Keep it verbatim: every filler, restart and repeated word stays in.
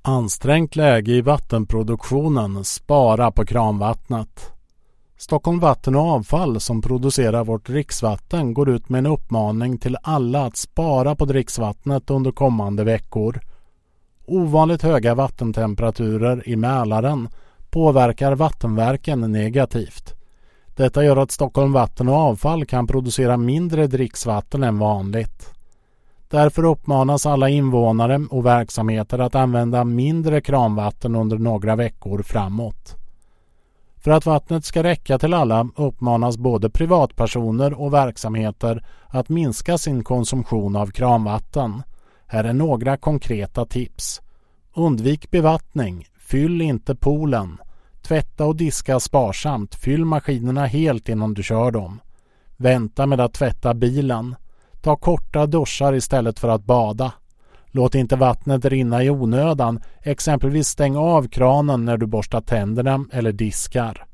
Ansträngt läge i vattenproduktionen, spara på kranvattnet. Stockholm Vatten och Avfall som producerar vårt dricksvatten går ut med en uppmaning till alla att spara på dricksvattnet under kommande veckor. Ovanligt höga vattentemperaturer i Mälaren påverkar vattenverken negativt. Detta gör att Stockholm Vatten och Avfall kan producera mindre dricksvatten än vanligt. Därför uppmanas alla invånare och verksamheter att använda mindre kranvatten under några veckor framåt. För att vattnet ska räcka till alla uppmanas både privatpersoner och verksamheter att minska sin konsumtion av kranvatten. Här är några konkreta tips. Undvik bevattning, fyll inte poolen. Tvätta och diska sparsamt, fyll maskinerna helt innan du kör dem. Vänta med att tvätta bilen. Ta korta duschar istället för att bada. Låt inte vattnet rinna i onödan, exempelvis stäng av kranen när du borstar tänderna eller diskar.